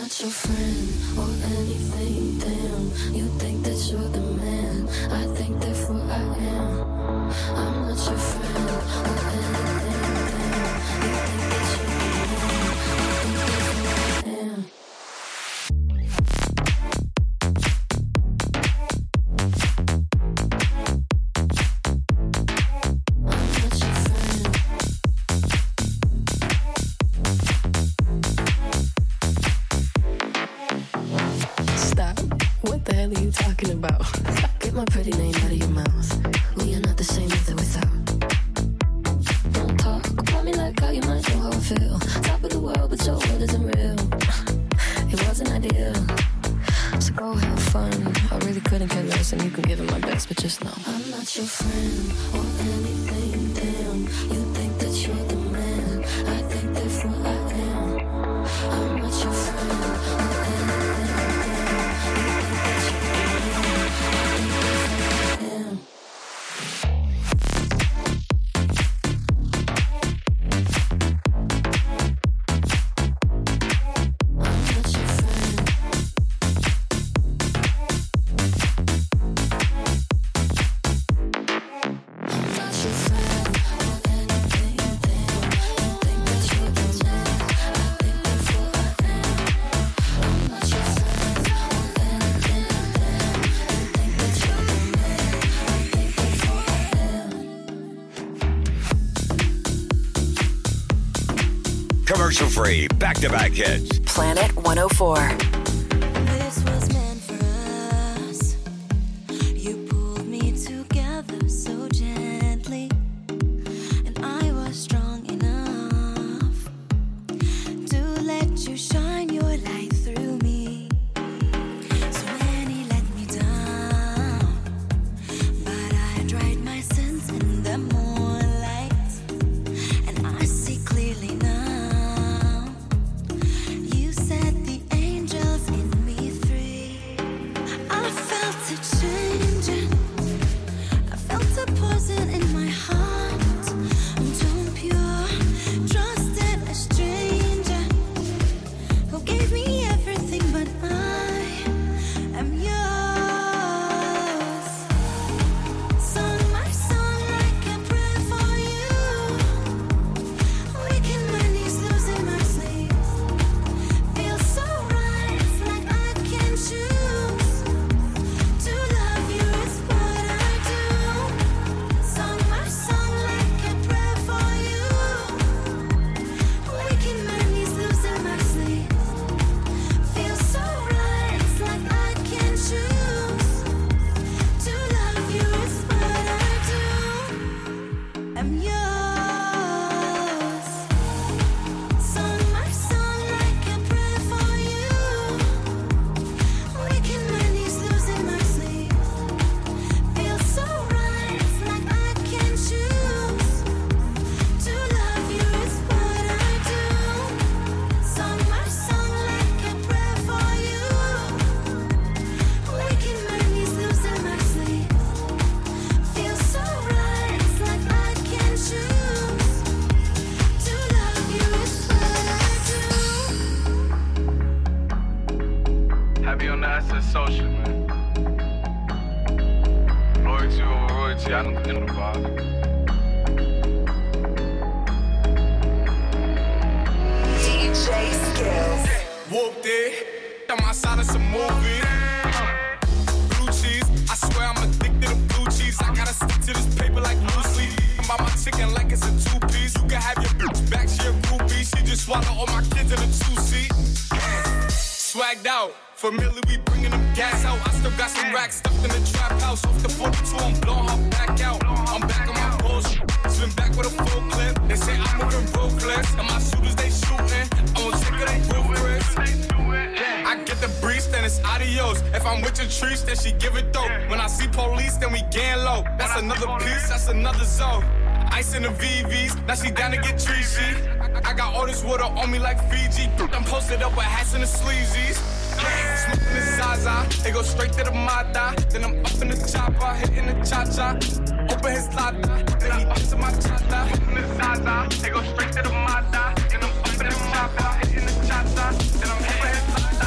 not your friend or anything, damn. You think that you're the man, I think therefore I am. I'm not your friend or anything, damn. You think that you're the man, I think therefore I am. Talking about. Get my pretty name out of your mouth. We are not the same with or without. Don't talk about me like how you might know how I feel. Top of the world, but your world isn't real. It wasn't ideal. So go have fun. I really couldn't care less, and you can give it my best, but just know I'm not your friend or anything, damn. You think that you're the man, I think therefore I am. I'm not your friend or anything, damn. You think that you're the man, I think therefore I am. Commercial free, back-to-back hits. Planet 104. This was meant for us. You pulled me together so gently, and I was strong enough to let you shine your light through me. So many let me down, but I dried my sins in the moonlight, and I see clearly now. In my heart, tone pure, trusted a stranger who gave me everything, but I am yours. Sung my song like a prayer for you. Waking my knees, losing my sleep. Feels so right, it's like I can choose to love you is what I do. Sung my song like a prayer for you. Waking my knees, losing my sleep. Feels so right, it's like I can choose to love you is what I do. I'm yours. Sung my song like a prayer for you. Waking my knees, losing my sleep. Feels so right, it's like I can choose to love you is what I do. Sung my song like a prayer for you. Waking my knees, losing my sleep. Feels so right, it's like I can choose to love you is what I do. Happy on the SS social, man. Loyalty over royalty, I don't think about it. DJ Skills. Whooped it, on my side of some movie. Blue cheese, I swear I'm addicted to blue cheese. I gotta stick to this paper like loosely. I'm by my chicken like it's a two-piece. You can have your bitch back, she a groupie. She just swallow all my kids in a two-seat. Swagged out, familiar, we bringing them gas out. I still got some racks stuffed in the trap house. Off the 42, I'm blowing her back out. I'm back on my bullshit, swim back with a full clip. They say I'm moving ruthless, and my shooters they shooting. I won't take it, they ruthless. I get the breeze, then it's adios. If I'm with your trees, then she give it though. When I see police, then we gang low. That's another piece, that's another zone. Ice in the VVs, now she down to get treachy. I got all this water on me like Fiji. I'm posted up with hats and the sleazies. Smoking the Zaza, they go straight to the Mata. Then I'm up in the chopper, hitting the cha-cha. Open his lata, then he up to my cha-cha. Smoking the Zaza, they go straight to the Mata. Then I'm up in the chopper, hitting the cha-cha. Then I'm hitting his lata.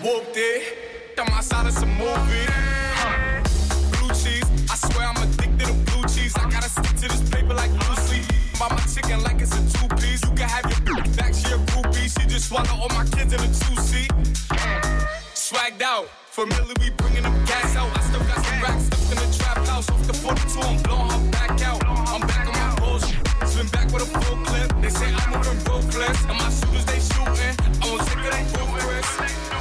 Whooped it. On my side of some movie. Blue cheese. I swear I'm addicted to blue cheese. I gotta stick to this paper like loosely. Buy my chicken like it's a two-piece. You can have your bitch back, she a groupie. She just swallow all my kids in a two-seat. Swagged out. Familiar, we bringing them gas out. I still got some racks stuck in the trap house. Off the 42, I'm blowing her back out. I'm back on my bullshit. Spin back with a full clip. They say I'm moving ruthless. And my shooters, they shooting. I won't take it, they ruthless.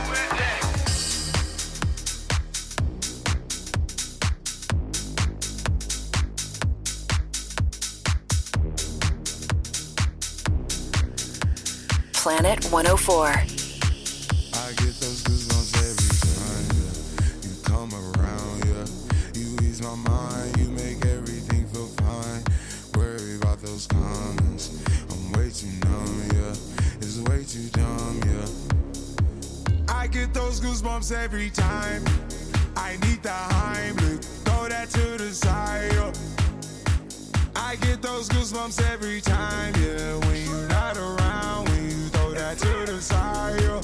Planet 104. I get those goosebumps every time, yeah. You come around, yeah. You ease my mind, you make everything feel fine. Worry about those comments, I'm way too numb, yeah. It's way too dumb, yeah. I get those goosebumps every time. I need the Heimlich, throw that to the side, yeah. I get those goosebumps every time, yeah. When you're not around, when you throw that to the side, yeah.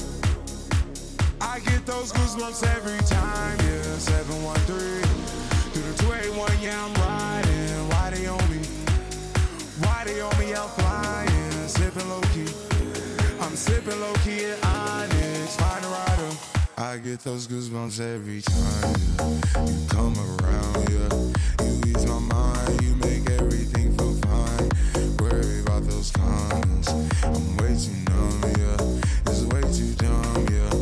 I get those goosebumps every time, yeah. 713 through the 281, yeah, I'm riding. Why they on me? Why they on me? I'm flying, sipping low key. I'm sipping low key at Onyx, find a rider. I get those goosebumps every time, yeah. You come around, yeah. You ease my mind, you make everything feel fine. Worry about those comments, I'm way too numb, yeah. It's way too dumb,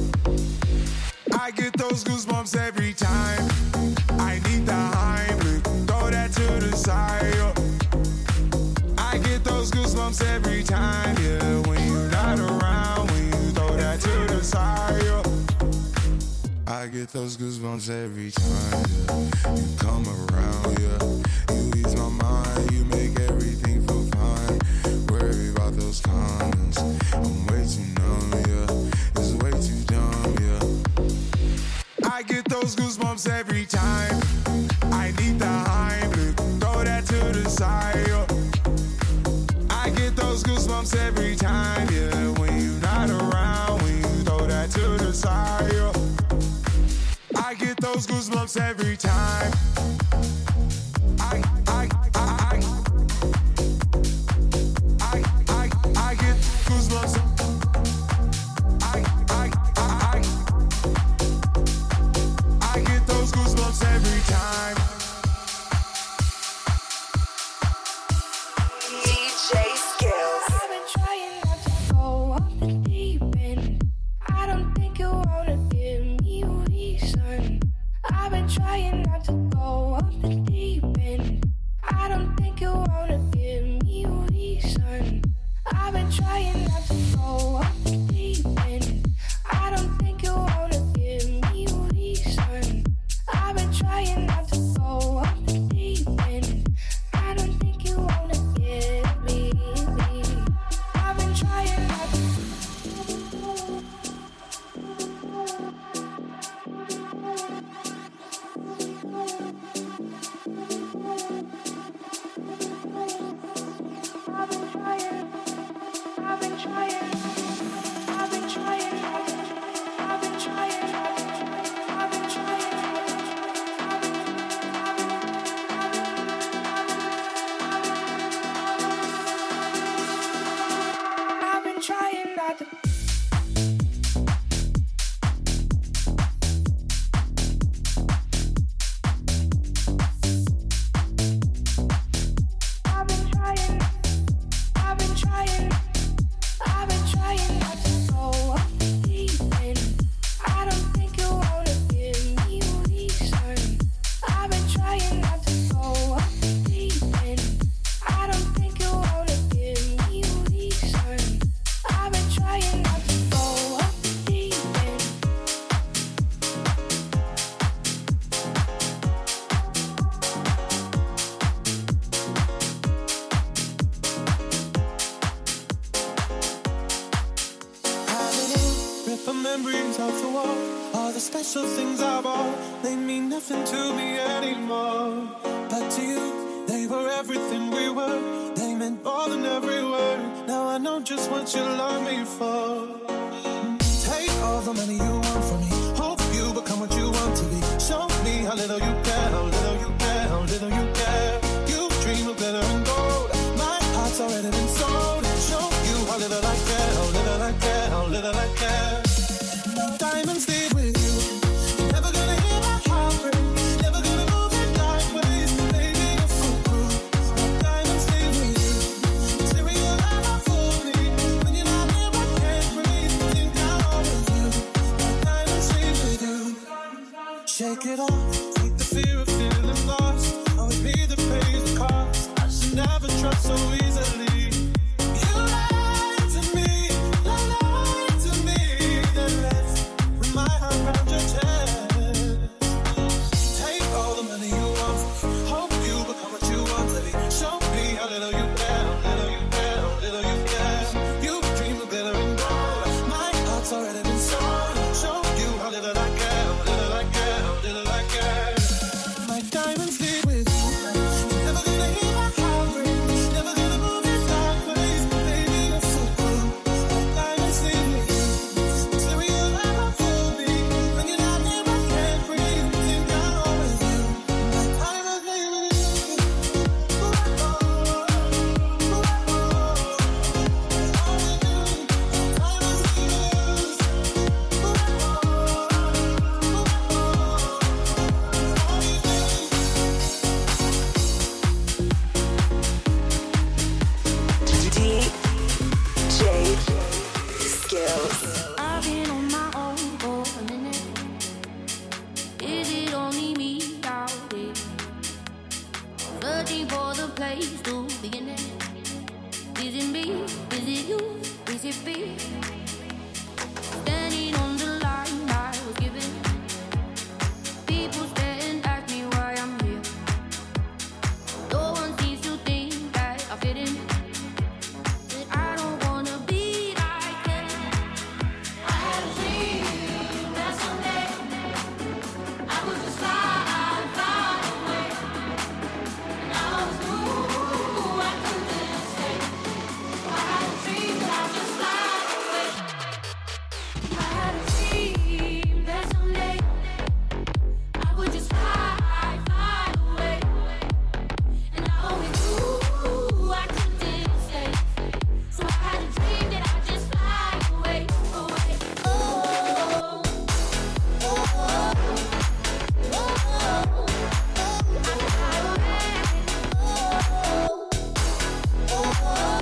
yeah. I get those goosebumps every time. I need the Heimlich, throw that to the side, yeah. I get those goosebumps every time, yeah. When you're not around, when you throw that to the side, yeah. I get those goosebumps every time, yeah. You come around, yeah. You ease my mind, you make everything feel fine. Worry about those comments, I'm way too numb, yeah. It's way too dumb, yeah. I get those goosebumps every time. I need the Heimlich, throw that to the side, yeah. I get those goosebumps every time, yeah. When you're not around, when you throw that to the side, yeah. I get those goosebumps every time. I get goosebumps. I get those goosebumps every time. DJ Skills. I've been trying not to go off the deep end. I don't think you wanna give me a reason. I've been trying not to go off the deep end. I don't think you wanna give me a reason. I've been trying not to go off the deep end. I don't think you wanna give me a reason. I've been trying not to go off the deep end. I don't think you wanna give me. I've been trying not to. I've been trying. I've been trying. I've been trying. I've been trying. I've been trying. I've been trying not to. I've been trying. I've been trying. I've been trying not to go off the deep end. I don't think you wanna give me a reason. I've been trying not to go off the deep end. I don't think you wanna give me a reason. I've been trying not to go off the deep end. Rip the memories off the wall. All the special things I bought, they mean nothing to me anymore. But to you, they were everything we were. They meant more than every word. Now I know just what you love me for. Take all the money you want from me. Shake it off, take the fear of feeling lost. I would be the pays the cost. I should never trust so easily. You lied to me, then left with my heart round your chest. Take all the money you want, hope you become what you want to be. Show me how little you care, little you care, little you care. You dream of glitter and gold, my heart's already been sold. Show you how little I care, little I care, little I care. My diamonds leave with you. You're never gonna hear my heart break. Never gonna move in dark ways. Baby, you're so cool. My diamonds leave with you. Material like a fool be. When you're not here, I can't breathe. Think I'm all with you. My diamonds leave with you. DJ Skills. I've been on my own for a minute. Is it only me out there? Searching for the place to begin it. Is it me? Is it you? Is it me? Standing on the line I was given. People stare and ask me why I'm here. No one seems to think that I fit in. But I don't wanna be like them. I had a dream that someday I would just fly away. And I always knew I couldn't stay. I had a dream that I'd just fly away. I had a dream that someday I would just fly away. And I always knew I couldn't stay. So I had a dream that I'd just fly away, away. Oh, oh, oh, oh, oh. I fly away. Oh, oh, oh, oh,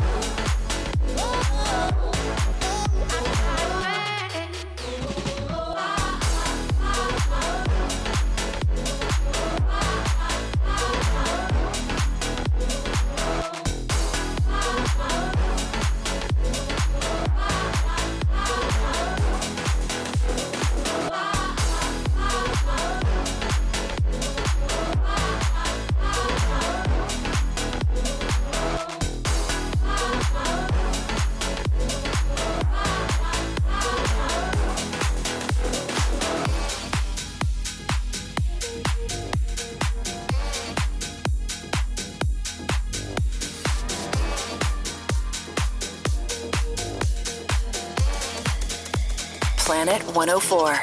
Planet 104.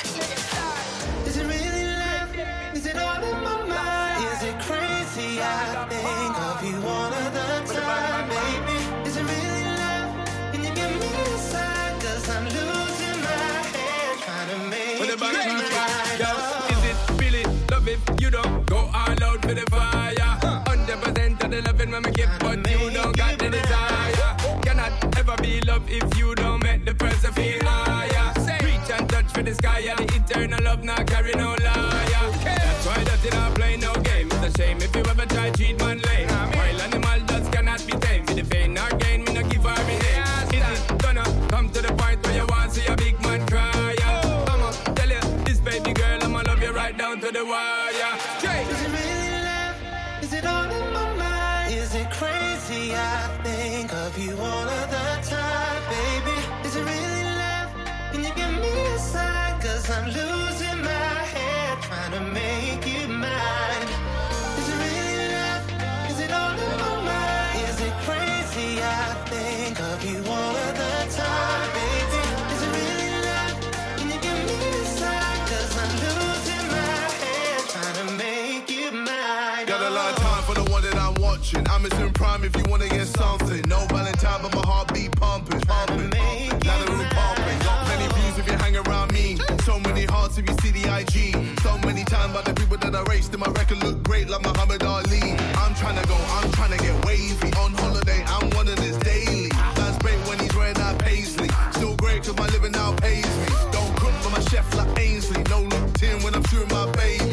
Is it really love? Is it all in my mind? Is it crazy? I think of you all of the time, baby. Is it really love? Can you give me a sign? 'Cause I'm losing my head trying to make For the you body mine. is it really love if you don't go all out for the fire? 100% of the loving when we give, but you don't got the desire. Cannot ever be love if you don't make the person feel higher. Reach and touch for the sky, and the eternal love not carry no liar. That's why that it not play no game. It's a shame if you ever try cheat man lame. While animal just cannot be tamed. With the pain or gain, me no give her me name. Is it gonna come to the point where you want to see a big man cry? I'ma tell you this, baby girl, I'ma love you right down to the wire. Is it really love? Is it all in my mind? Is it crazy? I think of you all of the time, baby. Is it really love? Can you give me a sign? 'Cause I'm losing my head trying to make you mine. Is it really love? Is it all in my mind? Is it crazy? I think of you all of the time, baby. Is it really love? Can you give me a sign? 'Cause I'm losing my head trying to make you mine. Got a lot of time for the one that I'm watching. I'm in prime if you wanna get something. No Valentine, but my heartbeat pumping, pumping. Now the room pumping. Got plenty views if you hang around me. So many hearts if you see the IG. So many times by the people that I raced in my record look great like Muhammad Ali. I'm trying to go, I'm trying to get wavy. On holiday, I'm one of this daily. That's great when he's wearing that paisley. Still great 'cause my living now pays me. Don't cook for my chef like Ainsley. No looked in when I'm shooting my baby.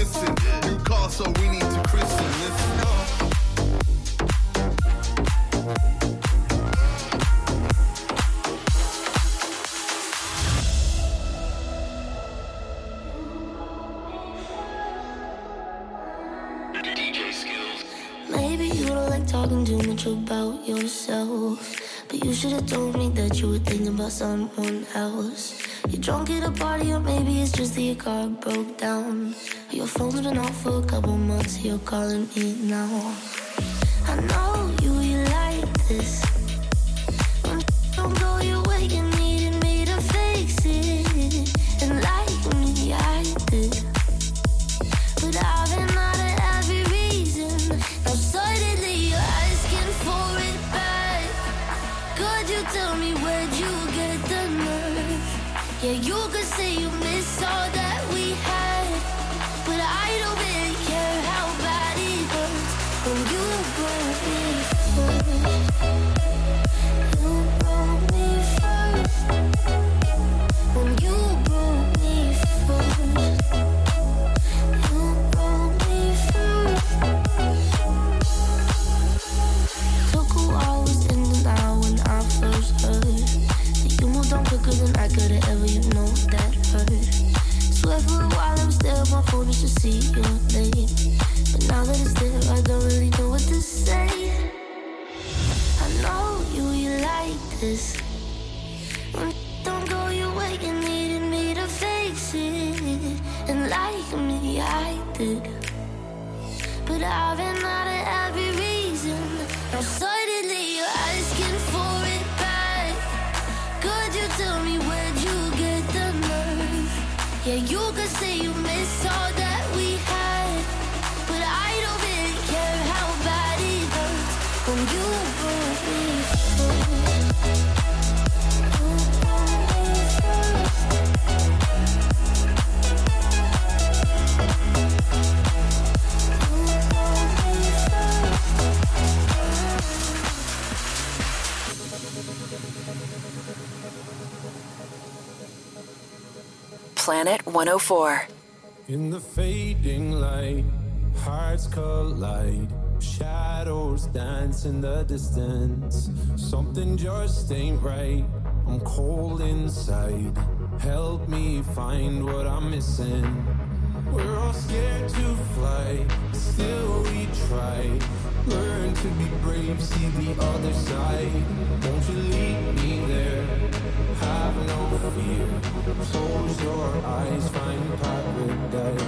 missing. New car, so we need to christen. Listen up. Maybe you don't like talking too much about yourself, but you should have told me that you were thinking about someone else. You're drunk at a party, or maybe it's just that your car broke down. Your phone's been off for a couple months, you're calling me now. I know you like this. When don't go your way, you needed me to fix it. And like me, I did. But I've been out of every reason. Now suddenly you're asking for it back. Could you tell me where'd you get the nerve? Yeah, you could say you miss all that we had, but I don't really care how bad it hurts when you broke me first. You broke me first. When you broke me first. You broke me first. Took a while, was in and out when I first heard that you moved on quicker than I could've ever, you know that hurt. Swear for a while I was there on my phone just to see your name, but now that it's there, I don't really know what to say. I know you like this. When don't go your way, you needed me to fix it, and like me, I did. But I've been out of every reason. Now suddenly you're asking for it back. Could you tell me where'd you get the nerve? Yeah, you could say you miss all that we had, but I don't really care how bad it hurts when you broke me first. You broke me first. You broke me Planet 104. In the fading light, hearts collide. Shadows dance in the distance. Something just ain't right. I'm cold inside. Help me find what I'm missing. We're all scared to fly, still we try. Learn to be brave, see the other side. Won't you lead me there? Have no fear. Close your eyes, find paradise.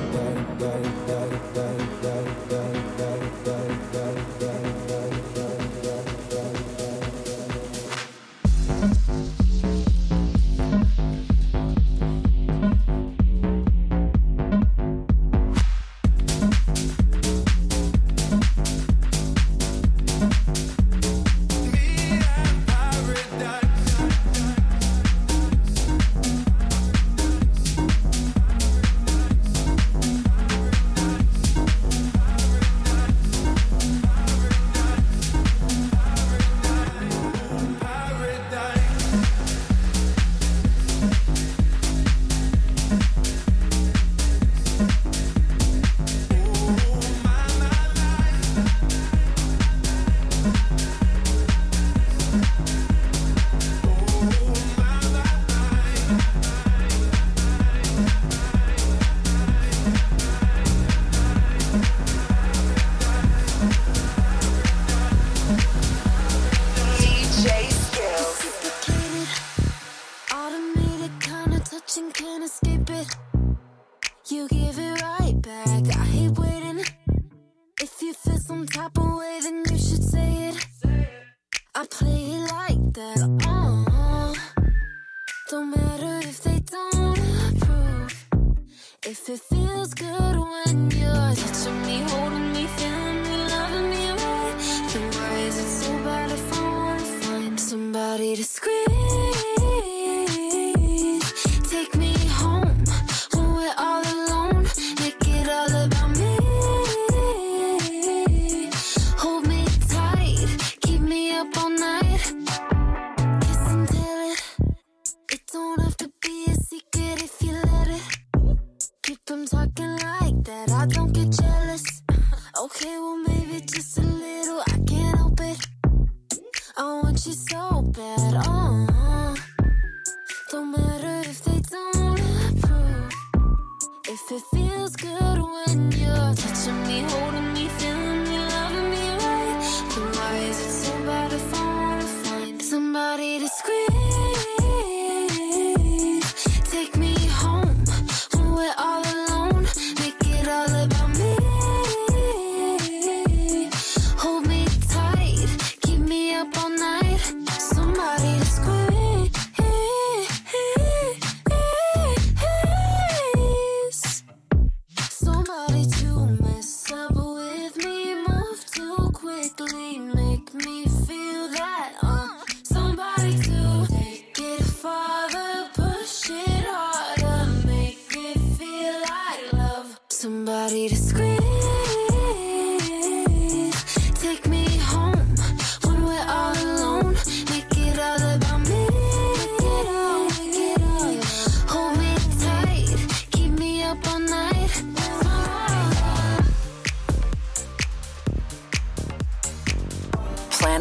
I'm talking like that. I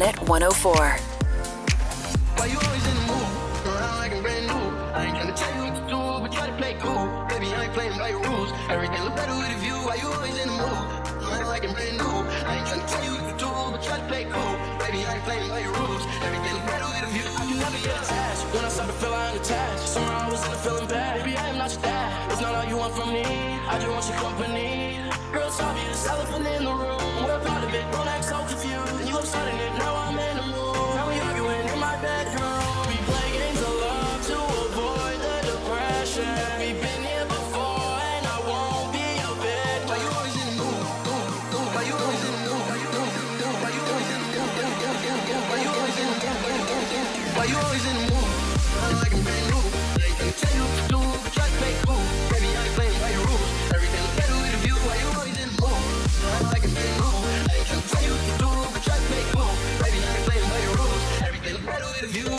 Planet 104. Why you always in the mood? Around like I'm brand new. I ain't tryna tell you what to do, but try to play cool. Baby, I ain't playing by your rules. Everything look better with a view. Why you always in the mood? Around like I'm brand new. I ain't tryna tell you what to do, but try to play cool. Baby, I ain't playing by your rules. Everything look better with a view. I can never get attached. When I start to feel I'm attached, somehow I was in a feeling bad. Baby, I am not your dad. It's not all you want from me. I just want your company. Girl, it's obvious, elephant in the room. We're part of it. Don't act so confused. And you upsetting it. Now I'm in the mood. Now we arguing in my bedroom. We play games of love to avoid the depression. We've been here before, and I won't be a victim. Why you always in the mood? Why you always in the mood? Why you always in the mood? Why you always in the mood? Why you always in the mood? Why you always in the mood? I'm like I'm brand new. I ain't gonna tell you what to do, but try to play cool. Baby, I ain't playing by your rules. Everything look better with a view. Why you always in the mood? I'm like I'm brand new. I ain't gonna tell you what to do, but try to play cool. Baby, I ain't playing by your rules. Everything look better with a view.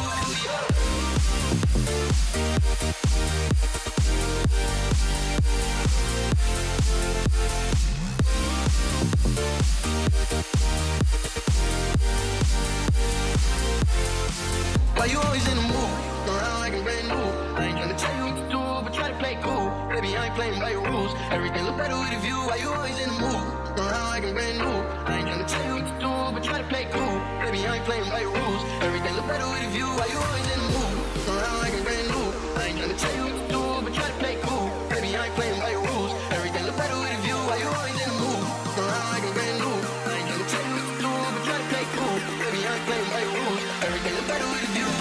Why you always in the mood? Around like I'm brand new. I ain't tryna tell you what to do, but try to play cool. Baby, I ain't playing by your rules. Everything look better with a view. Why you always in the mood? Around like I'm brand new. I ain't tryna tell you what to do, but try to play cool. Baby, I ain't playing by your rules. Everything look better with a view. Why you always in the mood? Around like I'm brand new. I ain't tryna tell you what to do, but try to play cool. Baby, I ain't playing by your rules. Everything look better with a view. Why you always in the mood? Around like I'm brand new. I ain't tryna tell you what to do, but try to play cool. Baby, I ain't playing by your rules. Everything look better with a view.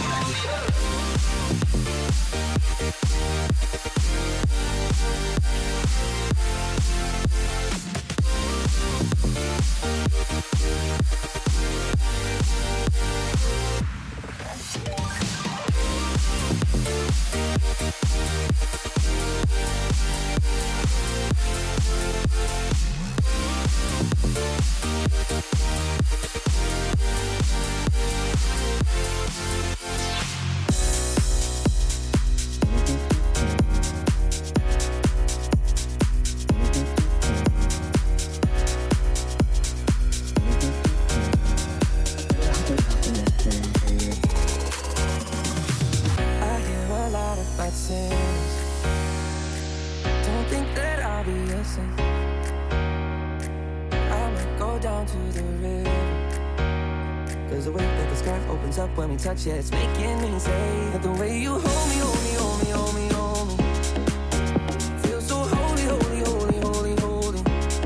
When we touch it, it's making me say that the way you hold me, hold me, hold me, hold me, hold me, feel so holy, holy, holy, holy, holy.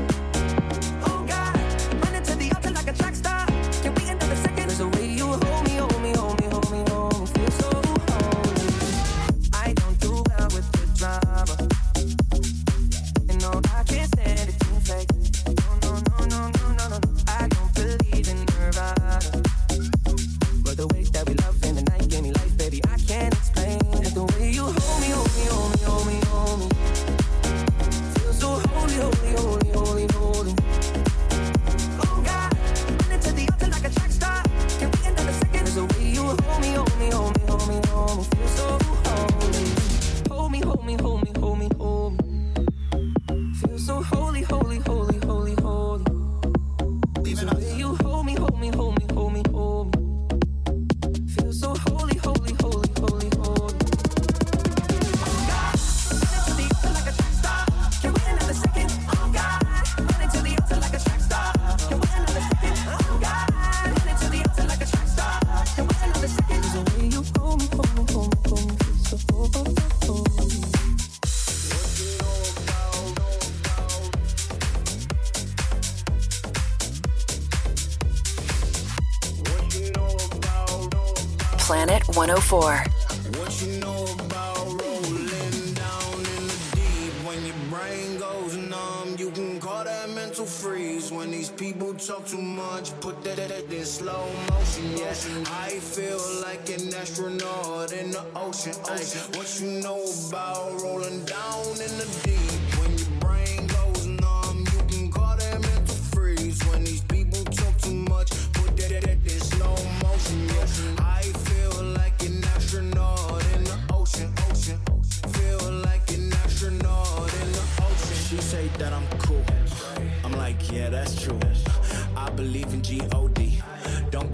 Oh God, running to the altar like a track star. Can we another second? There's the way you hold me, hold me, hold me, hold me, hold me, feel so holy. I don't do well with the drama, and no, I can't stand it too fake. No, no, no, no, no, no, no. I don't believe in Nirvana. The way that we love in the night gave me life, baby, I can't explain it. The way you hold me, hold me, hold me, hold me, hold me, feel so holy, holy, holy, holy, holy. Oh God, running to the altar like a track star. Can we another second? There's the way you hold me, hold me, hold me, hold me, hold me, feel so holy. Hold me, hold me, hold me, hold me, hold me, feel so holy, holy, holy, holy, holy. The way you hold me, hold me, hold me, hold me, hold me. So holy, holy, holy, holy, holy. Oh God, running to the altar like a track star. Can we another second? Oh God, running to the altar like a track star. Can we another second? Oh God, running to the altar like a track star. Can we another second? There's a way you hold me, hold me, hold me, hold me, so holy. Planet 104. What you know about rolling down in the deep? When your brain goes numb, you can call that mental freeze. When these people talk too much, put that in slow motion. Yeah, I feel like an astronaut in the ocean. What you know about rolling down in the deep? When your brain goes numb, you can call that mental freeze. When these people talk too much, put that in slow motion. Yeah, I feel like an astronaut in the ocean. Feel like an astronaut in the ocean. She say that I'm cool. I'm like, yeah, that's true. I believe in G.O.D. Don't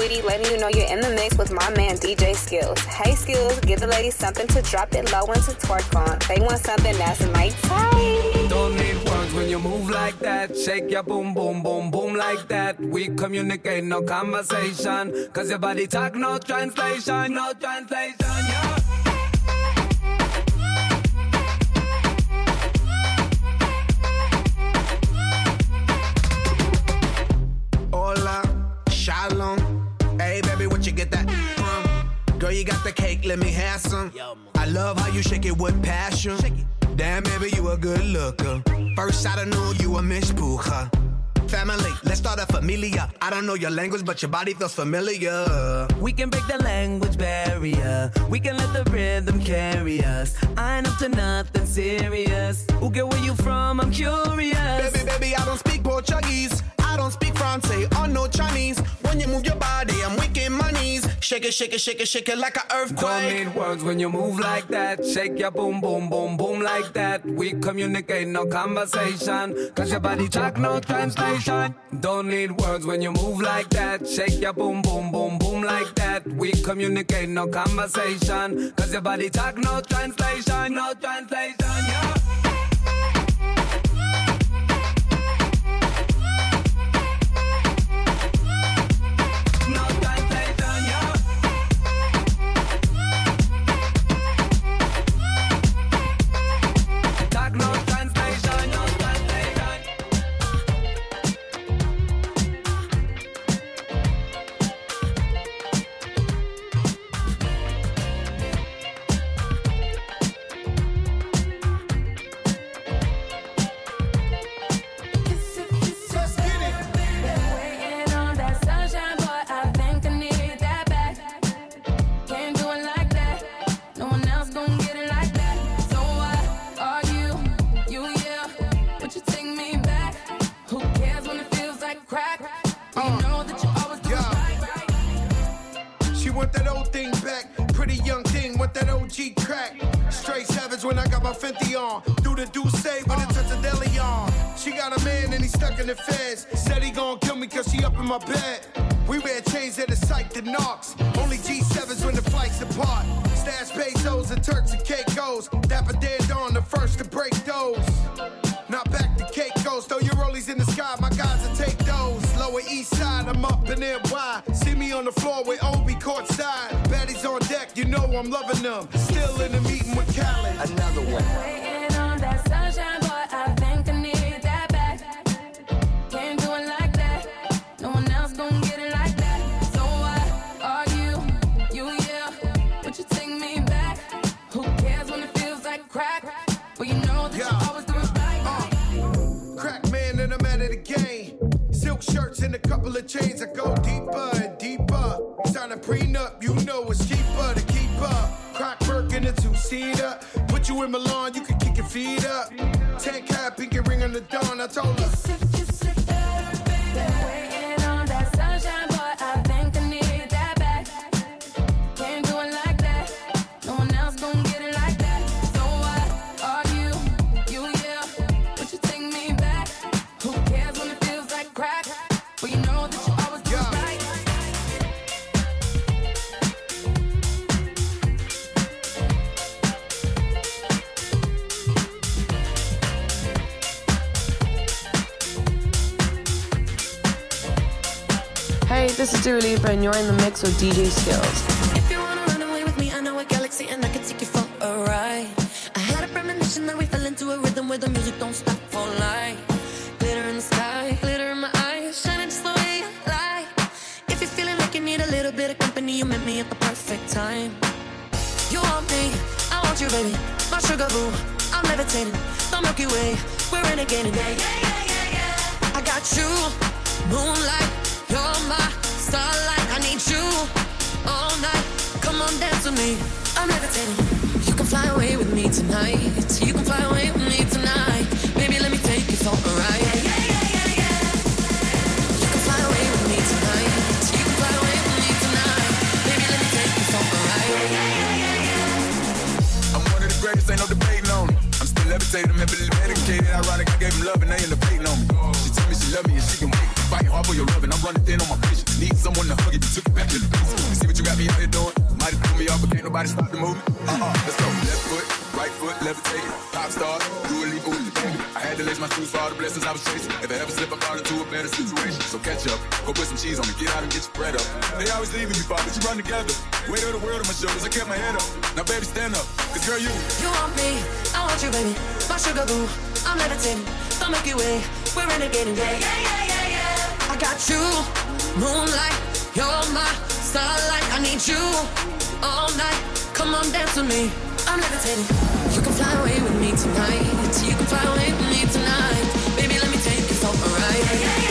sweetie, letting you know you're in the mix with my man DJ Skills. Hey Skills, give the ladies something to drop it low and to twerk on. They want something that's night tight. Don't need words when you move like that. Shake your boom, boom, boom, boom like that. We communicate, no conversation. Cause your body talk, no translation, no translation, yeah. Hola, shalom. Hey, baby, what you get that from? Girl, you got the cake, let me have some. I love how you shake it with passion. Damn, baby, you a good looker. First sight I knew you a Miss Puja. Family, let's start a familia. I don't know your language, but your body feels familiar. We can break the language barrier. We can let the rhythm carry us. I ain't up to nothing serious. Who get where you from? I'm curious. Baby, I don't speak Portuguese. I don't speak Francais or no Chinese. When you move your body, I'm weak in my knees. Shake it, shake it, shake it, shake it like an earthquake. Don't need words when you move like that. Shake your boom, boom, boom, boom like that. We communicate, no conversation. Cause your body talk, no translation. Don't need words when you move like that. Shake your boom, boom, boom, boom like that. We communicate, no conversation. Cause your body talk, no translation, no translation, yeah. I'm loving them. Still in the meeting with Khaled. Another one. Waiting on that sunshine, boy, I think I need that back. Can't do it like that. No one else gon' get it like that. So what are you, yeah. But you take me back. Who cares when it feels like crack? Well, you know that you always do it right. Crack man and I'm out of the game. Silk shirts and a couple of chains. I go deeper and deeper. Sign a prenup, you know it's cheaper to keep up. Crack Burke in a two-seater. Put you in Milan, you can kick your feet up. 10 cap, pinky ring on the dawn. I told her. Waiting on that sunshine, boy, I think I need that back. Can't do it like that. No one else gon' get it like that. So what are you, yeah. But you take me back. Who cares when it feels like crack? Well, you know that you always do it right. Hey, this is Dua Lipa and you're in the mix with DJ Skills. If you wanna run away with me, I know a galaxy and I can take you for a ride. I had a premonition that we fell into a rhythm where the music don't stop for life. Glitter in the sky, glitter in my eyes, shining just the way I like. If you're feeling like you need a little bit of company, you met me at the perfect time. You want me, I want you, baby, my sugar boo. I'm levitating, the Milky Way, we're renegading. Yeah. I got you, moonlight. You're my starlight, I need you all night. Come on, dance with me, I'm levitating. You can fly away with me tonight. You can fly away with me tonight. Baby, let me take you for a ride. You can fly away with me tonight. You can fly away with me tonight. Baby, let me take you for a ride. I'm one of the greatest, ain't no debating on it. I'm still levitating, I'm heavily medicated. Ironic, I gave him love and they end up hating on me. She told me she love me and she can wait. fighting hard for your love, and I'm running thin on my patience. Need someone to hug it, took it back to the basics. You see what you got me out here doing? Might have threw me off, but can't nobody stop the movement. Let's go. Left foot, right foot, levitating. Pop star, do a leap with the baby. I had to lace my shoes for all the blessings I was chasing. If I ever slip, I fall into a better situation. So catch up, go put some cheese on me, get out and get your bread up. They always leaving me, but you run together. Weight of the world on my shoulders, I kept my head up. Now baby, stand up, cause girl, you want me, I want you, baby. My sugar boo, I'm levitating. The Milky Way, we're renegading, yeah. I got you, moonlight, you're my starlight. I need you all night. Come on, dance with me. I'm levitating. You can fly away with me tonight. You can fly away with me tonight. Baby, let me take you for a ride.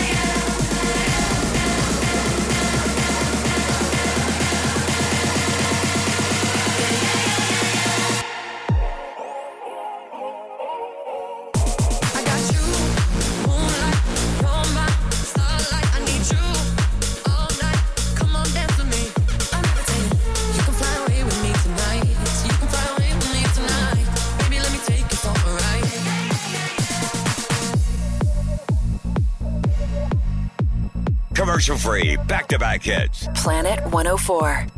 Commercial free, back-to-back hits. Planet 104.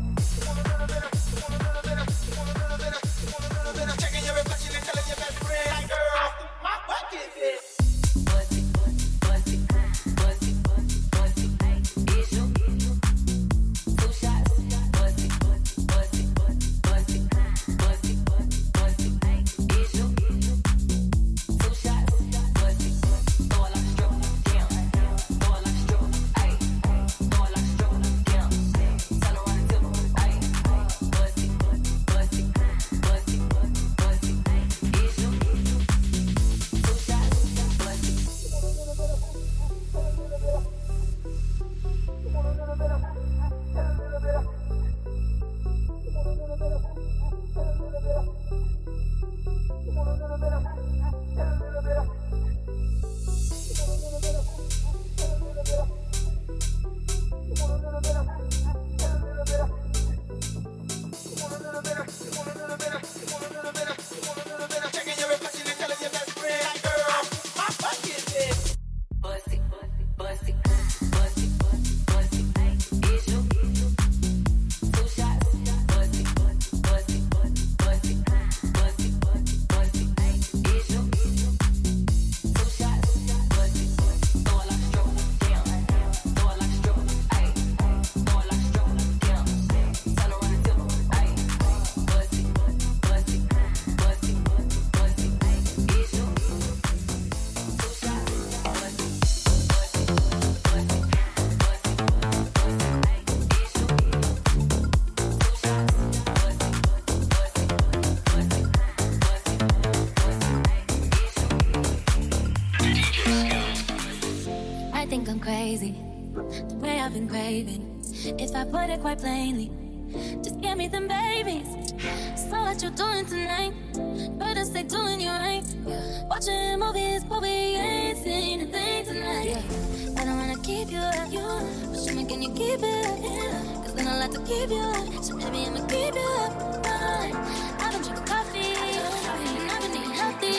If I put it quite plainly, just give me them babies. So what you doing tonight? Better stay doing you right. Watching movies, but we ain't seen a thing tonight. I don't wanna keep you up, but show me can you keep it up? Cause then I like to keep you up, so maybe I'ma keep you up. I've been drinking coffee, and I've been eating healthy.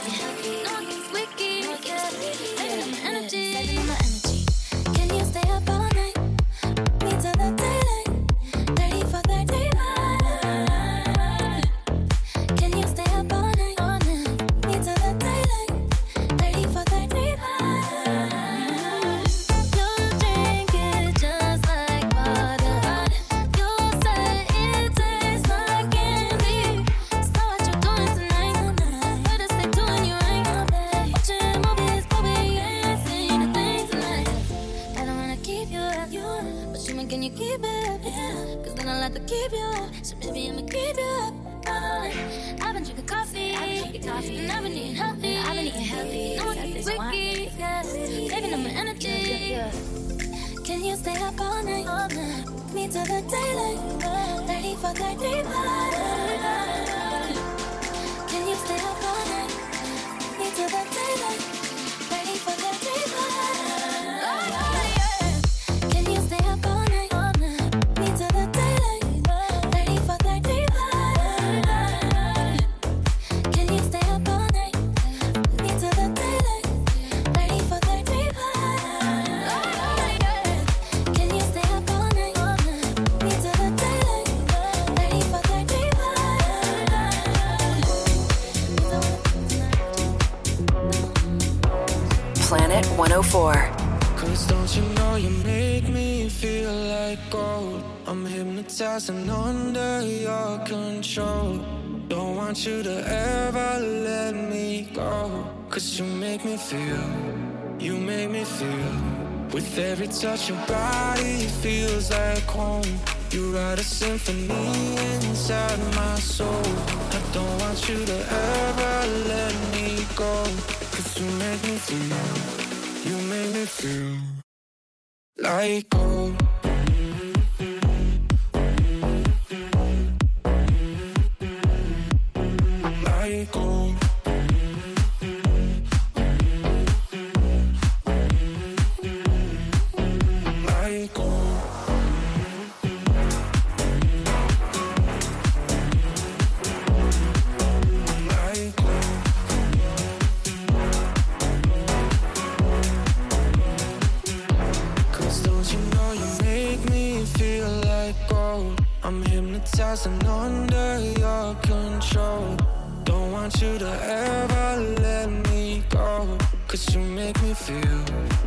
No one gets squeaky, saving up my energy. Can you stay up all night? Till the daylight, 30 for 35. Can you stay up all night? All night. Me till the daylight, 30 for 35. You drink it just like water. You say it tastes like candy. So what you doing tonight? Better stay doing you right. Watching movies, but we ain't seen a thing tonight. I don't wanna keep you up, but show me can you keep it up? Cause then I like to keep you up, so maybe I'ma keep you up. I've been drinking coffee, and I've been eating healthy. No one gets squeaky, saving up my energy. Can you stay up all night? Me till the daylight, 30 for 35. Can you stay up all night? Me till the daylight, 30 for 35. Can you stay up all night? Me till the daylight, 30 for 35. Can you stay up all night? Me till the daylight, 30 for 35. Planet 104. Cause don't you know you make me feel like gold. I'm hypnotized and under your control. Don't want you to ever let me go. Cause you make me feel. With every touch your body feels like home. You write a symphony inside my soul. I don't want you to ever let me go. Cause you make me feel like gold. Like gold. Like gold. I'm hypnotized and under your control. Don't want you to ever let me go. Cause you make me feel.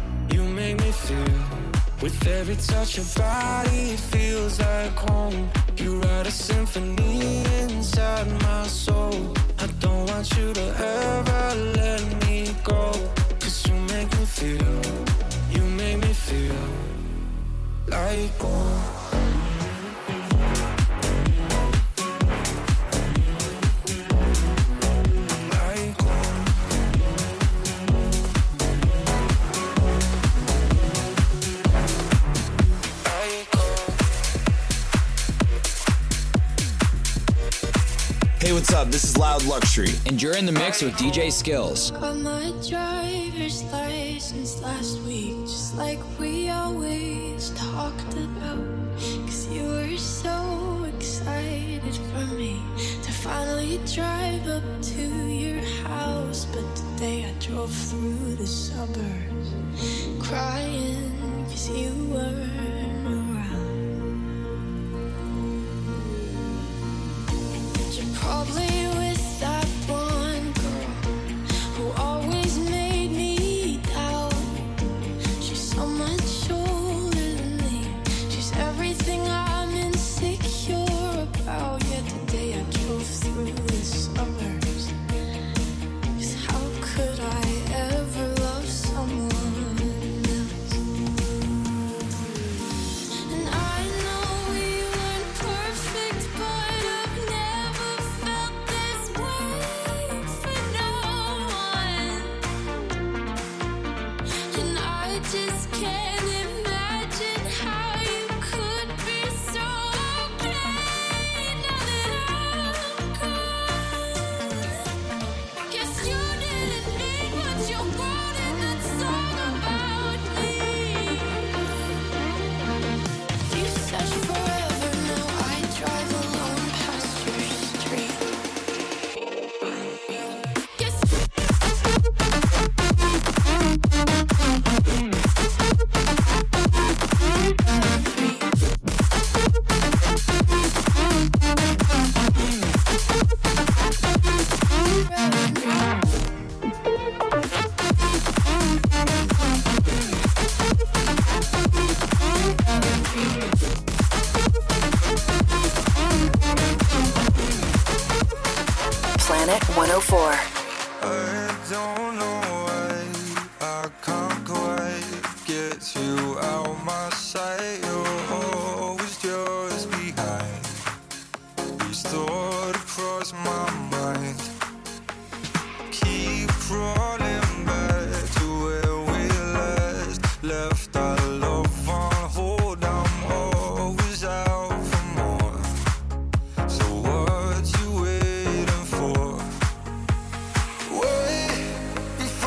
With every touch your body feels like home. You write a symphony inside my soul. I don't want you to ever let me go. Cause you make me feel like home. Hey, what's up? This is Loud Luxury, and you're in the mix with DJ Skills. Got my driver's license last week, just like we always talked about. Cause you were so excited for me to finally drive up to your house. But today I drove through the suburbs, crying cause you weren't around. You're probably with that one girl who always made me doubt. She's so much older than me. She's everything I'm insecure about. Yet today I drove through the suburbs. 'Cause how could I ever love someone else? And I know we weren't perfect, but I've never felt this way for no one. And I just can't imagine how you could be so okay now that I'm gone. Guess you didn't mean what you wrote in that song about me. You search forever, now I drive alone past your street. Guess Planet 104. I don't know why I can't quite get you out my sight. You're always just behind. These thoughts cross my mind. Keep rolling back to where we left our love on hold. I'm always out for more. So what you waiting for? Way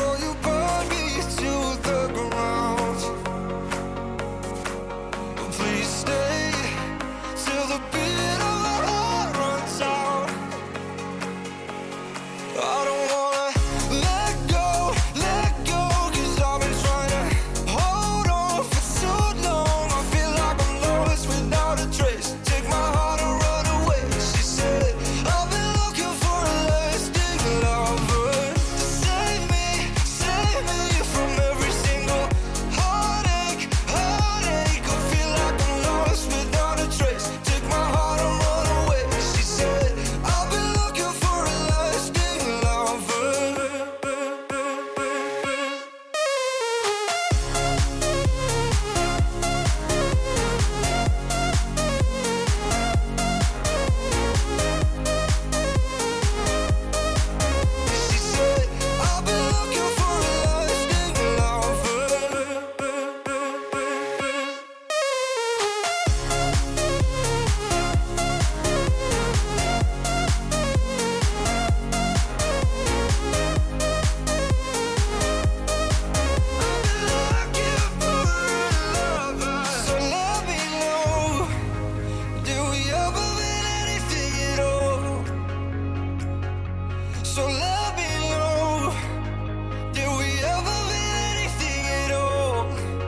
So let me know, did we ever mean anything at all?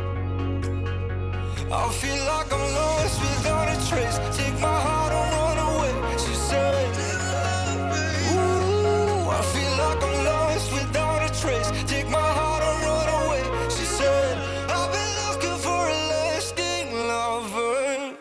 I feel like I'm lost without a trace. Take my heart and run away, she said. Ooh, I feel like I'm lost without a trace. Take my heart and run away, she said. I've been looking for a lasting lover.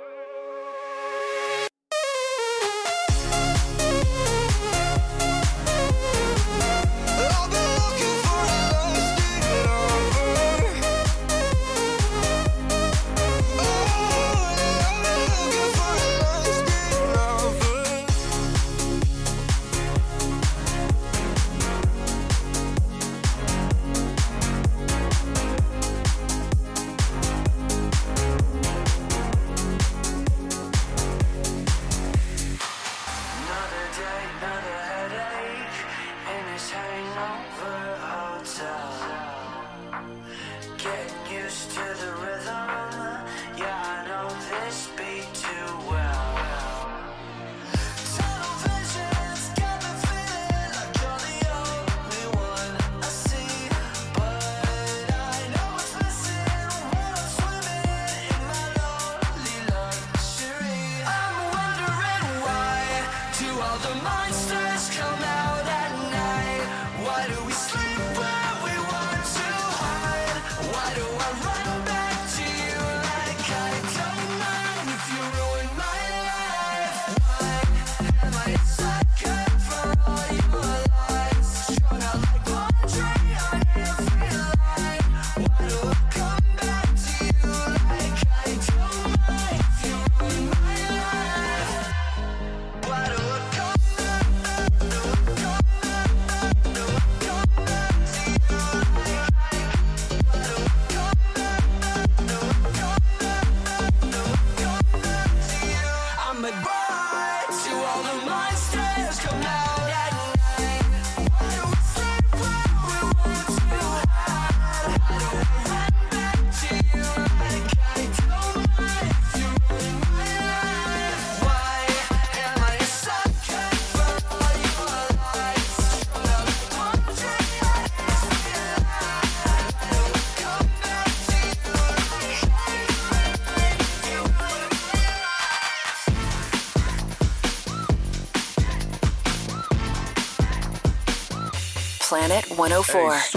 Planet 104. Hey,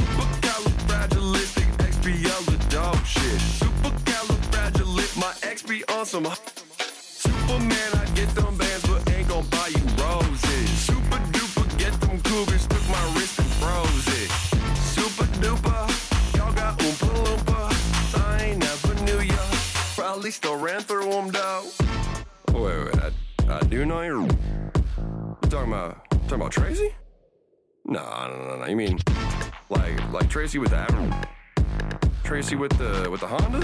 supercalifragilisticexpialidocious shit. Supercalifragilistic, my ex be on some Superman. I get them bands, but ain't gon' buy you roses. Super duper, get them cougars, took my wrist and froze it. Super duper, y'all got oompa loompa. I ain't never knew ya. Probably still ran through them though. Wait, I do know you. Talking about Tracy? No. You mean like Tracy with the Tracy with the Honda?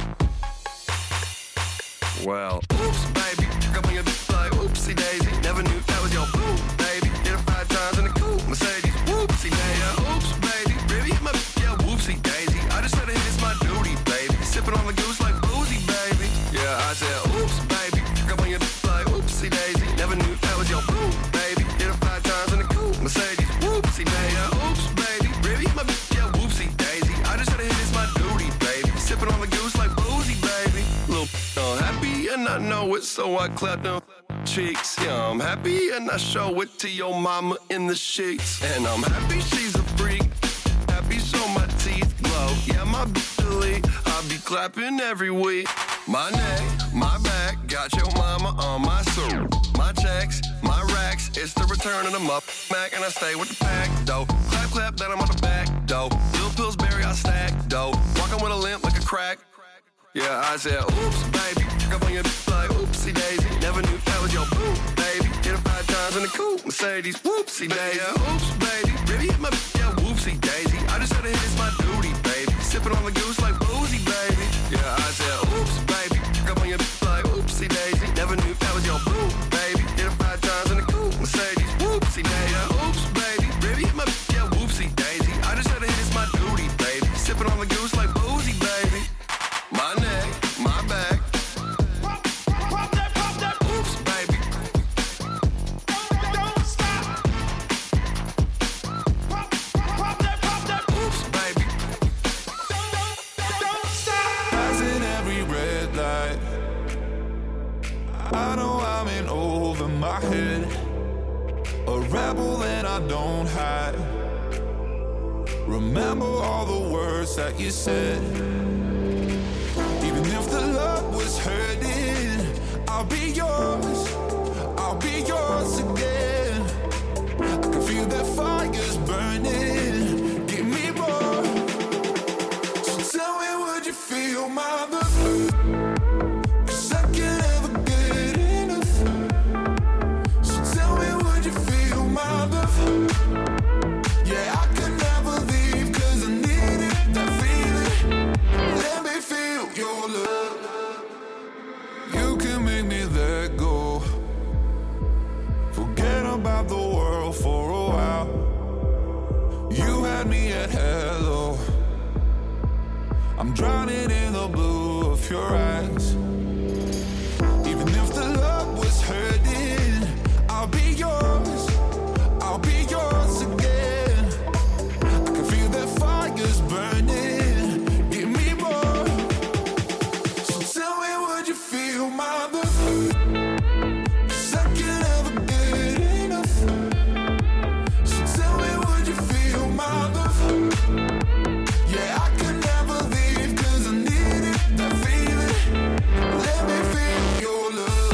Well, oops, baby, up on your like oopsie daisy. Never knew that was your boo, baby. Hit her 5 times in the coupe, Mercedes, whoopsie daisy. Oops, baby, really hit my yeah, whoopsie daisy. I just said it, it's my duty, baby. Sipping on the goose like boozy, baby. Yeah, I said, oops, baby, up on your like oopsie daisy. Never knew that was your boo, baby. Hit her 5 times in the coupe, Mercedes, whoopsie daisy. Oops, baby, really hit my yeah, whoopsie daisy. I just said it, it's my duty, baby. Sipping on the goose like boozy, baby. Little happy and I know it, so I clap them cheeks. Yeah, I'm happy and I show it to your mama in the sheets. And I'm happy she's a freak. Happy so my teeth glow. Yeah, my Billy, I be clapping every week. My neck, my back, got your mama on my suit. My checks, my racks, it's the return of the Mupp Mac, and I stay with the pack, though. Clap, clap, then I'm on the back, though. Little Pillsbury, I stack, though. Walking with a limp like a crack. Yeah, I said, oops, baby. Up on your like, oopsie daisy. Never knew that was your boo, baby. Hit her 5 times in the coupe, Mercedes, whoopsie daisy. Oops, baby. Really hit my yeah, whoopsie daisy. I just said it, it's my duty, baby. Sipping on the goose like boozy, baby. Yeah, I said, oops, baby. Up on your like, oopsie daisy. Never knew that was your boo, baby. Hit her 5 times in the coupe, Mercedes, whoopsie daisy. Oops, baby. Really hit my yeah, whoopsie daisy. I just said it, it's my duty, baby. Sipping on the goose like boozy, baby. My neck, my back. Oops, baby. my head, a rebel that I don't hide. Remember all the words that you said. Even if the love was hurting, I'll be yours again. I can feel that fire's burning. Give me more. So tell me, would you feel my love? 'Cause I can't ever get enough. So tell me, would you feel my love? Yeah, I can never leave 'cause I needed that feeling. Let me feel your love. You can make me let go. Forget about the world for a while. You had me at hello. I'm drowning in the blue of your eyes. Even if the love was hurting, I'll be yours again. I can feel that fire's burning. Give me more. So tell me, would you feel my love? 'Cause I can't ever get enough. So tell me, would you feel my love? Yeah, I can never leave 'cause I needed that feeling. Let me feel your love.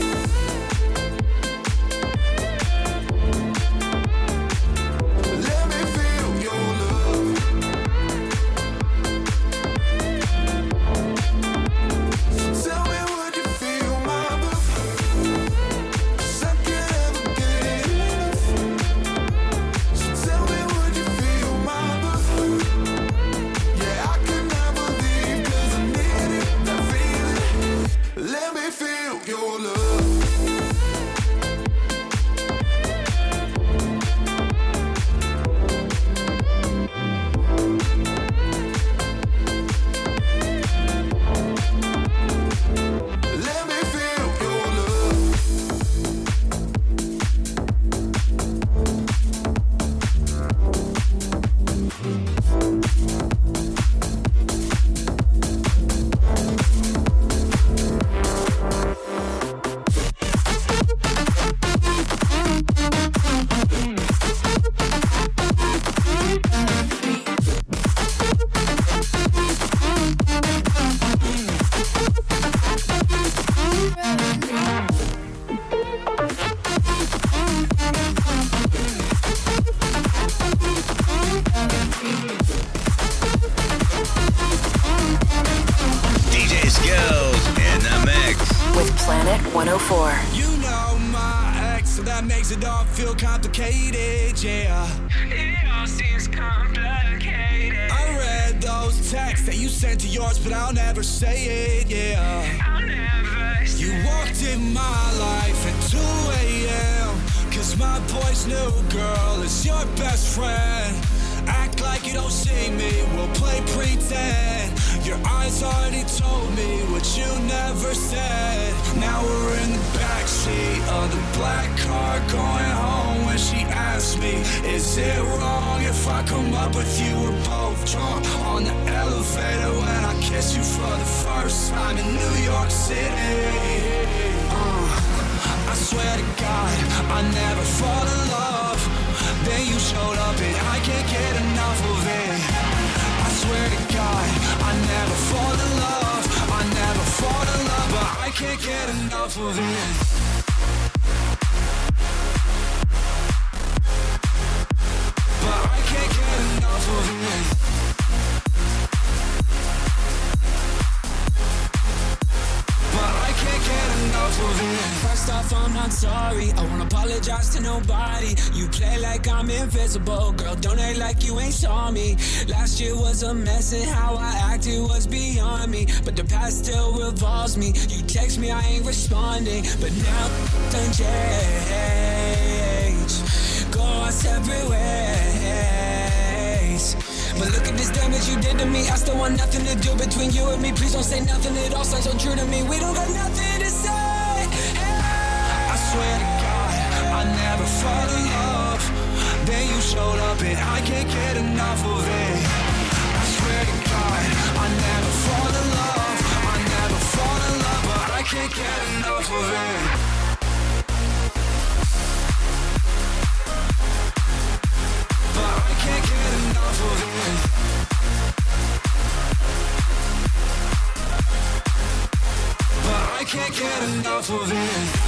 Let me feel your love. So tell me, would you feel my love? 'Cause I can't ever get enough. So tell me, would you feel my love? Yeah, I can never leave 'cause I needed that feeling. Let me feel your love. Let me feel your love. DJ Skills in the mix. With Planet 104. You know my ex, so that makes it all feel complicated, yeah. It all seems complicated. I read those texts that you sent to yours, but I'll never say it, yeah. I'll never say you walked in my life at 2 a.m. 'Cause my boy's new girl is your best friend. Act like you don't see me, we'll play pretend. Your eyes already told me what you never said. Now we're in the backseat of the black car going home when she asked me, is it wrong if I come up with you? We're both drunk on the elevator when I kiss you for the first time in New York City. I swear to God, I never fall in love. Then you showed up and I can't get enough of it. I swear to God, I never fall in love. I never fall in love, but I can't get enough of it. But I can't get enough of it. But I can't get enough of it. First off, I'm not sorry. I won't apologize to nobody. You play like I'm invisible. Girl, don't act like you ain't saw me. Last year was a mess and how I acted was beyond me. But the past still revolves me. You text me, I ain't responding. But now done change. Go our separate ways. But look at this damage you did to me. I still want nothing to do between you and me. Please don't say nothing, it all sounds so true to me. We don't got nothing to say. I swear to God, I never fall in love. Then you showed up and I can't get enough of it. I swear to God, I never fall in love. I never fall in love, but I can't get enough of it. But I can't get enough of it.